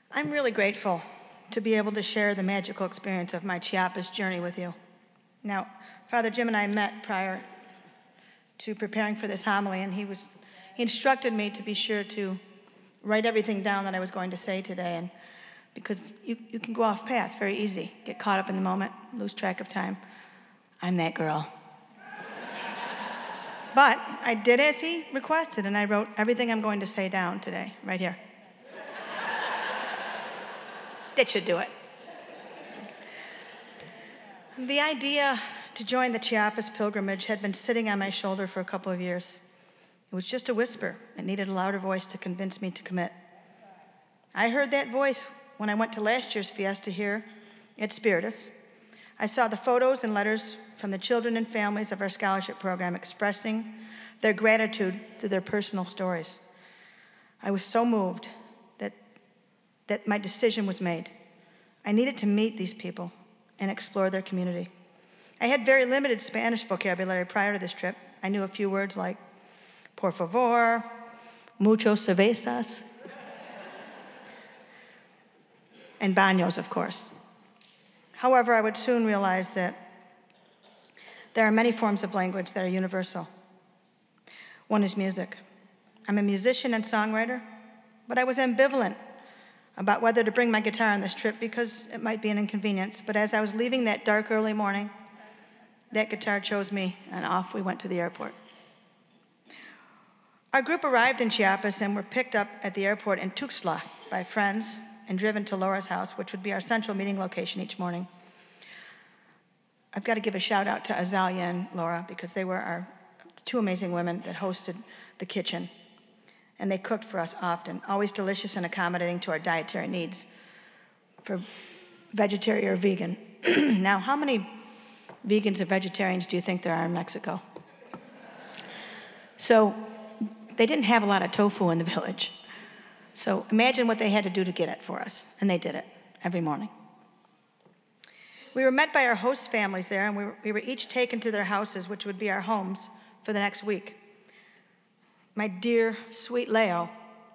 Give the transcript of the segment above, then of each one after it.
I'm really grateful to be able to share the magical experience of my Chiapas journey with you. Now, Father Jim and I met prior to preparing for this homily, and he instructed me to be sure to write everything down that I was going to say today, and because you can go off path very easy, get caught up in the moment, lose track of time. I'm that girl. But I did as he requested, and I wrote everything I'm going to say down today, right here. That should do it. The idea to join the Chiapas pilgrimage had been sitting on my shoulder for a couple of years. It was just a whisper. It needed a louder voice to convince me to commit. I heard that voice when I went to last year's fiesta here at Spiritus. I saw the photos and letters from the children and families of our scholarship program expressing their gratitude through their personal stories. I was so moved that my decision was made. I needed to meet these people and explore their community. I had very limited Spanish vocabulary prior to this trip. I knew a few words like por favor, mucho cervezas, and baños, of course. However, I would soon realize that there are many forms of language that are universal. One is music. I'm a musician and songwriter, but I was ambivalent about whether to bring my guitar on this trip because it might be an inconvenience. But as I was leaving that dark early morning, that guitar chose me, and off we went to the airport. Our group arrived in Chiapas and were picked up at the airport in Tuxtla by friends and driven to Laura's house, which would be our central meeting location each morning. I've got to give a shout out to Azalia and Laura because they were our two amazing women that hosted the kitchen. And they cooked for us often, always delicious and accommodating to our dietary needs for vegetarian or vegan. Now, how many vegans or vegetarians do you think there are in Mexico? So they didn't have a lot of tofu in the village. So imagine what they had to do to get it for us, and they did it every morning. We were met by our host families there, and we were each taken to their houses, which would be our homes, for the next week. My dear, sweet Leo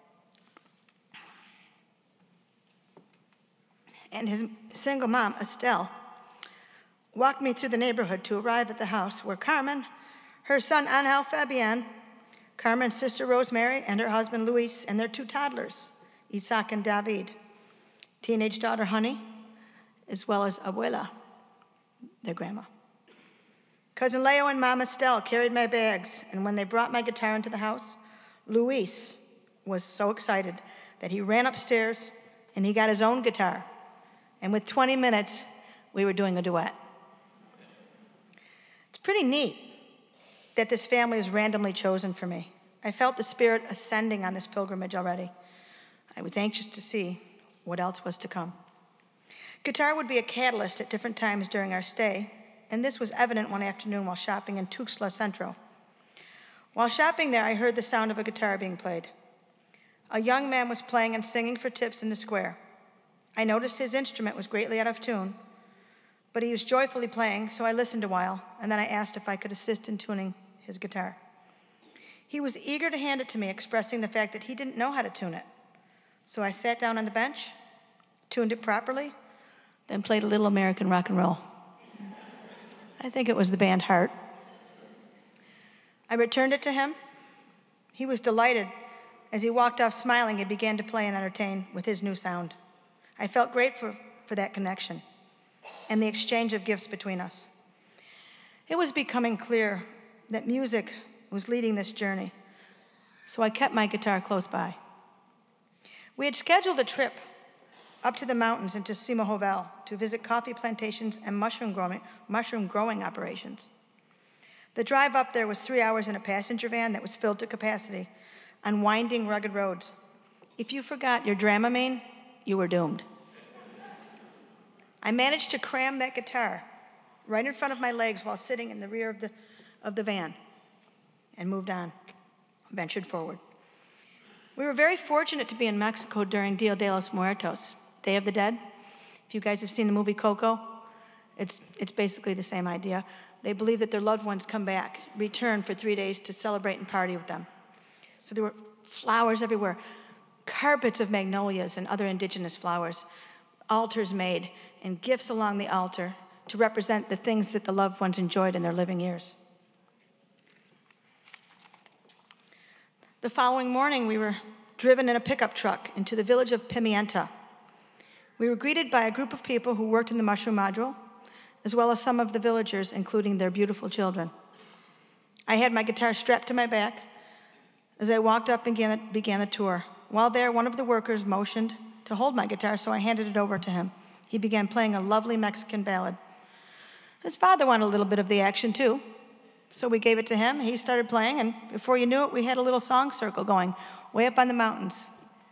and his single mom, Estelle, walked me through the neighborhood to arrive at the house where Carmen, her son Angel Fabian, Carmen's sister Rosemary, and her husband Luis, and their two toddlers, Isaac and David, teenage daughter Honey, as well as Abuela, their grandma. Cousin Leo and Mom Estelle carried my bags, and when they brought my guitar into the house, Luis was so excited that he ran upstairs and he got his own guitar. And with 20 minutes, we were doing a duet. It's pretty neat that this family is randomly chosen for me. I felt the Spirit ascending on this pilgrimage already. I was anxious to see what else was to come. Guitar would be a catalyst at different times during our stay, and this was evident one afternoon while shopping in Tuxtla Centro. While shopping there, I heard the sound of a guitar being played. A young man was playing and singing for tips in the square. I noticed his instrument was greatly out of tune, but he was joyfully playing, so I listened a while, and then I asked if I could assist in tuning his guitar. He was eager to hand it to me, expressing the fact that he didn't know how to tune it. So I sat down on the bench, tuned it properly, then played a little American rock and roll. I think it was the band Heart. I returned it to him. He was delighted. As he walked off smiling, he began to play and entertain with his new sound. I felt grateful for that connection and the exchange of gifts between us. It was becoming clear that music was leading this journey, so I kept my guitar close by. We had scheduled a trip up to the mountains into Simojovel to visit coffee plantations and mushroom growing operations. The drive up there was 3 hours in a passenger van that was filled to capacity on winding, rugged roads. If you forgot your Dramamine, you were doomed. I managed to cram that guitar right in front of my legs while sitting in the rear of the van and moved on, ventured forward. We were very fortunate to be in Mexico during Dia de los Muertos, Day of the Dead. If you guys have seen the movie Coco, it's basically the same idea. They believe that their loved ones come back, return for 3 days to celebrate and party with them. So there were flowers everywhere, carpets of magnolias and other indigenous flowers, altars made, and gifts along the altar to represent the things that the loved ones enjoyed in their living years. The following morning, we were driven in a pickup truck into the village of Pimienta. We were greeted by a group of people who worked in the mushroom module, as well as some of the villagers, including their beautiful children. I had my guitar strapped to my back as I walked up and began the tour. While there, one of the workers motioned to hold my guitar, so I handed it over to him. He began playing a lovely Mexican ballad. His father wanted a little bit of the action, too. So we gave it to him. He started playing, and before you knew it, we had a little song circle going way up on the mountains.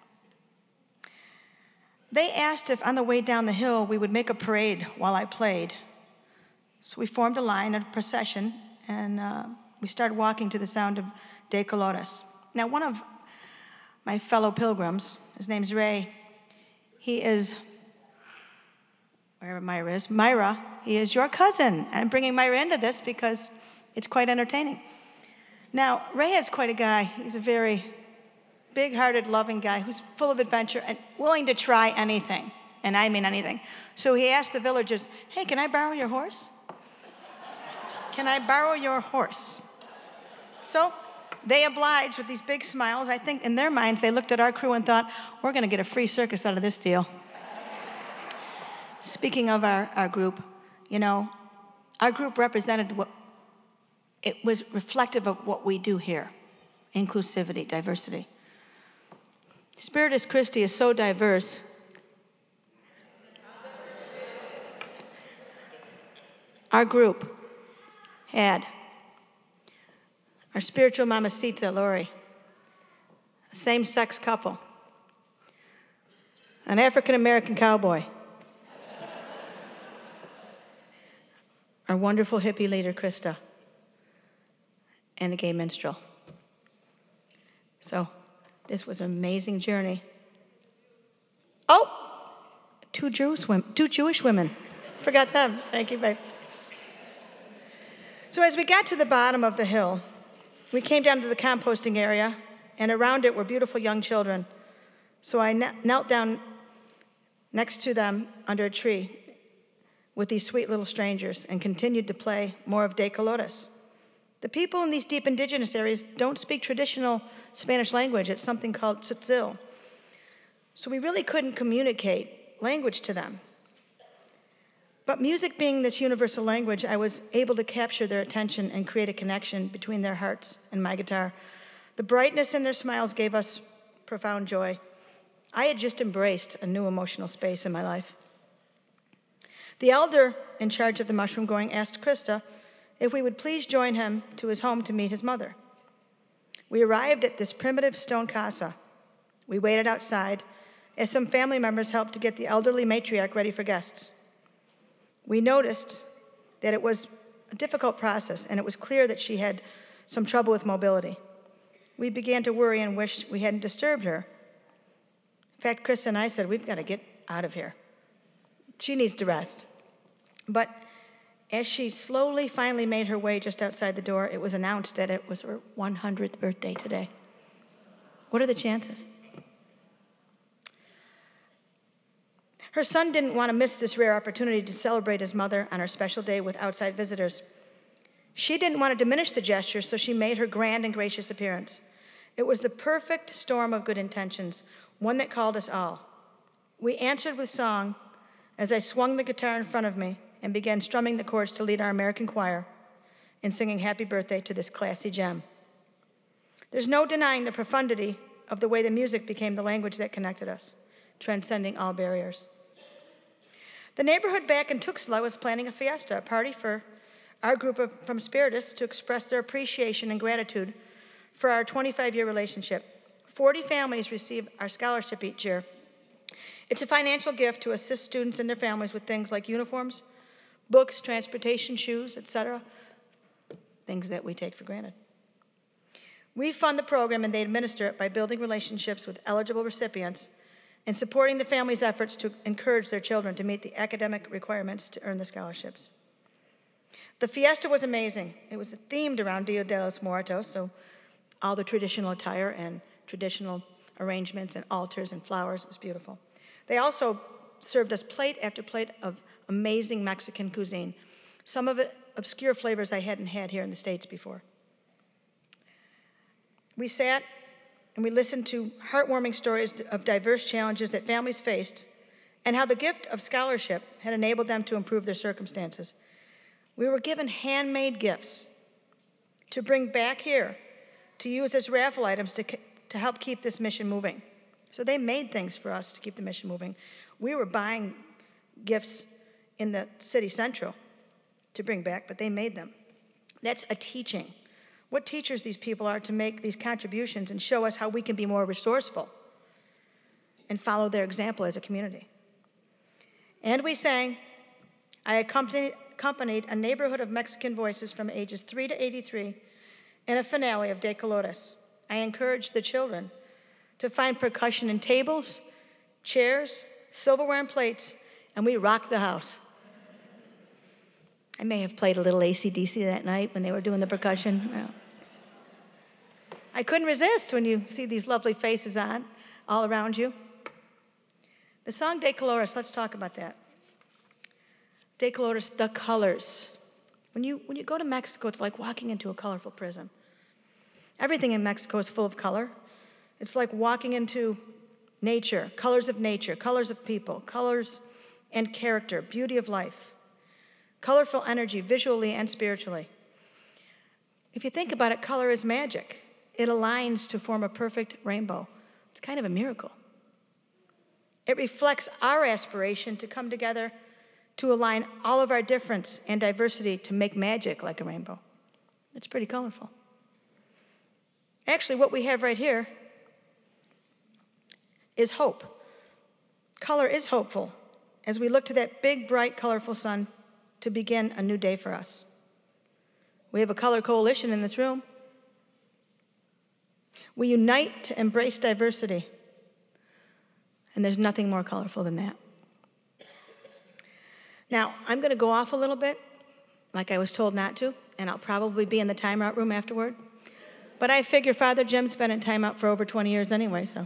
They asked if on the way down the hill we would make a parade while I played. So we formed a line, a procession, and we started walking to the sound of De Colores. Now, one of my fellow pilgrims, his name's Ray, he is, wherever Myra is, Myra, he is your cousin. And I'm bringing Myra into this because it's quite entertaining. Now, Ray is quite a guy. He's a very big-hearted, loving guy who's full of adventure and willing to try anything, and I mean anything. So he asked the villagers, hey, can I borrow your horse? Can I borrow your horse? So they obliged with these big smiles. I think in their minds, they looked at our crew and thought, we're going to get a free circus out of this deal. Speaking of our group, you know, our group represented it was reflective of what we do here, inclusivity, diversity. Spiritus Christi is so diverse. Our group had our spiritual mamacita, Lori, a same-sex couple, an African-American cowboy, our wonderful hippie leader, Krista, and a gay minstrel. So this was an amazing journey. Oh, two Jewish women. Forgot them. Thank you, babe. So as we got to the bottom of the hill, we came down to the composting area, and around it were beautiful young children. So I knelt down next to them under a tree with these sweet little strangers and continued to play more of De Colores. The people in these deep indigenous areas don't speak traditional Spanish language. It's something called tzotzil. So we really couldn't communicate language to them. But music being this universal language, I was able to capture their attention and create a connection between their hearts and my guitar. The brightness in their smiles gave us profound joy. I had just embraced a new emotional space in my life. The elder in charge of the mushroom growing asked Krista if we would please join him to his home to meet his mother. We arrived at this primitive stone casa. We waited outside as some family members helped to get the elderly matriarch ready for guests. We noticed that it was a difficult process, and it was clear that she had some trouble with mobility. We began to worry and wish we hadn't disturbed her. In fact, Chris and I said, we've got to get out of here. She needs to rest. But as she slowly finally made her way just outside the door, it was announced that it was her 100th birthday today. What are the chances? Her son didn't want to miss this rare opportunity to celebrate his mother on her special day with outside visitors. She didn't want to diminish the gesture, so she made her grand and gracious appearance. It was the perfect storm of good intentions, one that called us all. We answered with song as I swung the guitar in front of me and began strumming the chords to lead our American choir in singing happy birthday to this classy gem. There's no denying the profundity of the way the music became the language that connected us, transcending all barriers. The neighborhood back in Tuxtla was planning a fiesta, a party for our group from Spiritus to express their appreciation and gratitude for our 25-year relationship. 40 families receive our scholarship each year. It's a financial gift to assist students and their families with things like uniforms, books, transportation, shoes, etc., things that we take for granted. We fund the program and they administer it by building relationships with eligible recipients and supporting the families' efforts to encourage their children to meet the academic requirements to earn the scholarships. The fiesta was amazing. It was themed around Dia de los Muertos, so all the traditional attire and traditional arrangements and altars and flowers. It was beautiful. They also served us plate after plate of amazing Mexican cuisine, some of it obscure flavors I hadn't had here in the States before. We sat and we listened to heartwarming stories of diverse challenges that families faced and how the gift of scholarship had enabled them to improve their circumstances. We were given handmade gifts to bring back here to use as raffle items to help keep this mission moving. So they made things for us to keep the mission moving. We were buying gifts in the city central to bring back, but they made them. That's a teaching. What teachers these people are to make these contributions and show us how we can be more resourceful and follow their example as a community. And we sang, I accompanied a neighborhood of Mexican voices from ages 3 to 83 in a finale of De Colores. I encouraged the children to find percussion in tables, chairs, silverware, and plates, and we rocked the house. I may have played a little AC/DC that night when they were doing the percussion. Well, I couldn't resist when you see these lovely faces on all around you. The song De Colores, let's talk about that. De Colores, the colors. When you go to Mexico, it's like walking into a colorful prison. Everything in Mexico is full of color. It's like walking into nature, colors of people, colors and character, beauty of life, colorful energy, visually and spiritually. If you think about it, color is magic. It aligns to form a perfect rainbow. It's kind of a miracle. It reflects our aspiration to come together to align all of our difference and diversity to make magic like a rainbow. It's pretty colorful. Actually, what we have right here is hope. Color is hopeful as we look to that big, bright, colorful sun to begin a new day for us. We have a color coalition in this room. We unite to embrace diversity. And there's nothing more colorful than that. Now, I'm going to go off a little bit, like I was told not to, and I'll probably be in the timeout room afterward. But I figure Father Jim's been in timeout for over 20 years anyway, so.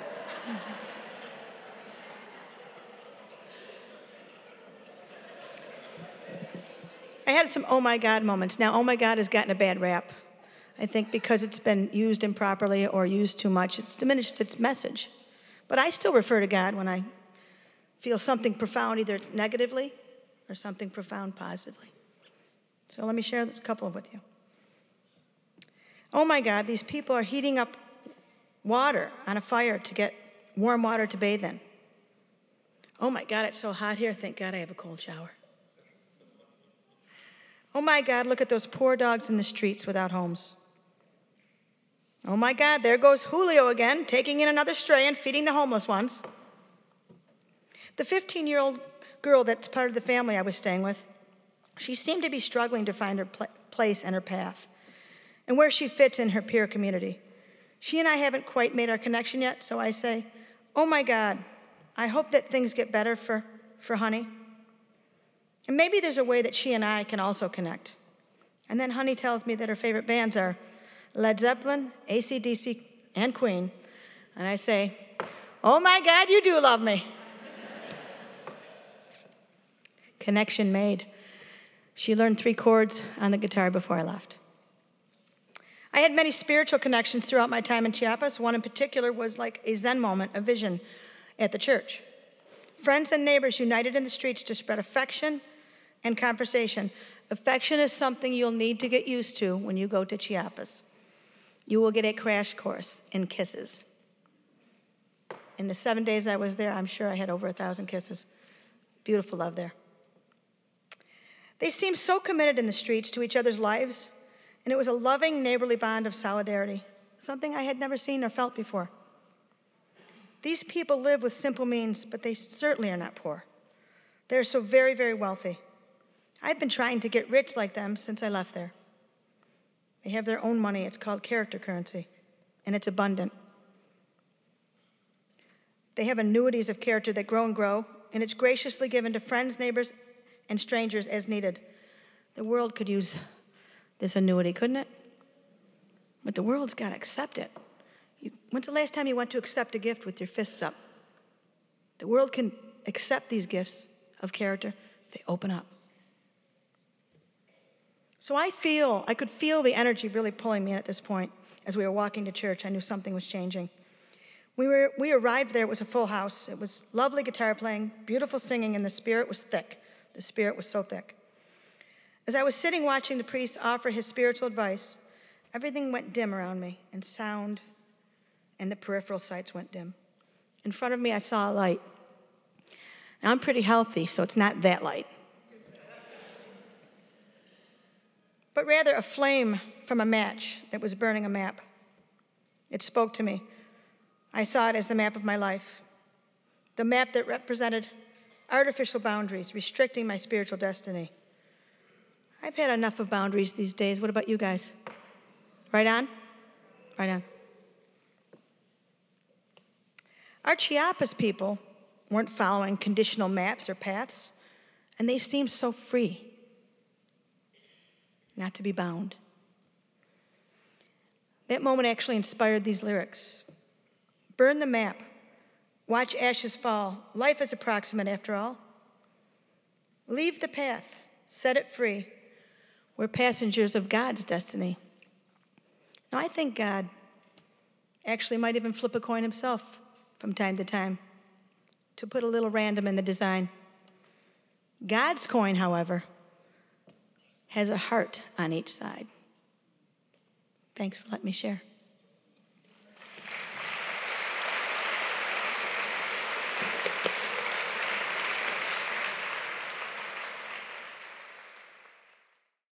I had some oh my God moments. Now, oh my God has gotten a bad rap. I think because it's been used improperly or used too much, it's diminished its message. But I still refer to God when I feel something profound, either it's negatively or something profound positively. So let me share this couple with you. Oh my God, these people are heating up water on a fire to get warm water to bathe in. Oh my God, it's so hot here. Thank God I have a cold shower. Oh my God, look at those poor dogs in the streets without homes. Oh my God, there goes Julio again, taking in another stray and feeding the homeless ones. The 15-year-old girl that's part of the family I was staying with, she seemed to be struggling to find her place and her path and where she fits in her peer community. She and I haven't quite made our connection yet, so I say, oh my God, I hope that things get better for Honey. And maybe there's a way that she and I can also connect. And then Honey tells me that her favorite bands are Led Zeppelin, AC/DC, and Queen. And I say, oh my God, you do love me. Connection made. She learned 3 chords on the guitar before I left. I had many spiritual connections throughout my time in Chiapas. One in particular was like a Zen moment, a vision at the church. Friends and neighbors united in the streets to spread affection and conversation. Affection is something you'll need to get used to when you go to Chiapas. You will get a crash course in kisses. In the 7 days I was there, I'm sure I had over 1,000 kisses. Beautiful love there. They seemed so committed in the streets to each other's lives, and it was a loving neighborly bond of solidarity, something I had never seen or felt before. These people live with simple means, but they certainly are not poor. They're so very, very wealthy. I've been trying to get rich like them since I left there. They have their own money. It's called character currency, and it's abundant. They have annuities of character that grow and grow, and it's graciously given to friends, neighbors, and strangers as needed. The world could use this annuity, couldn't it? But the world's got to accept it. When's the last time you went to accept a gift with your fists up? The world can accept these gifts of character if they open up. So I could feel the energy really pulling me in at this point. As we were walking to church, I knew something was changing. We arrived there, it was a full house. It was lovely guitar playing, beautiful singing, and the spirit was thick. The spirit was so thick. As I was sitting watching the priest offer his spiritual advice, everything went dim around me, and sound and the peripheral sights went dim. In front of me, I saw a light. Now, I'm pretty healthy, so it's not that light. But rather a flame from a match that was burning a map. It spoke to me. I saw it as the map of my life, the map that represented artificial boundaries, restricting my spiritual destiny. I've had enough of boundaries these days. What about you guys? Right on? Right on. Our Chiapas people weren't following conditional maps or paths, and they seemed so free, not to be bound. That moment actually inspired these lyrics. Burn the map, watch ashes fall. Life is approximate after all. Leave the path, set it free. We're passengers of God's destiny. Now, I think God actually might even flip a coin himself from time to time to put a little random in the design. God's coin, however, has a heart on each side. Thanks for letting me share.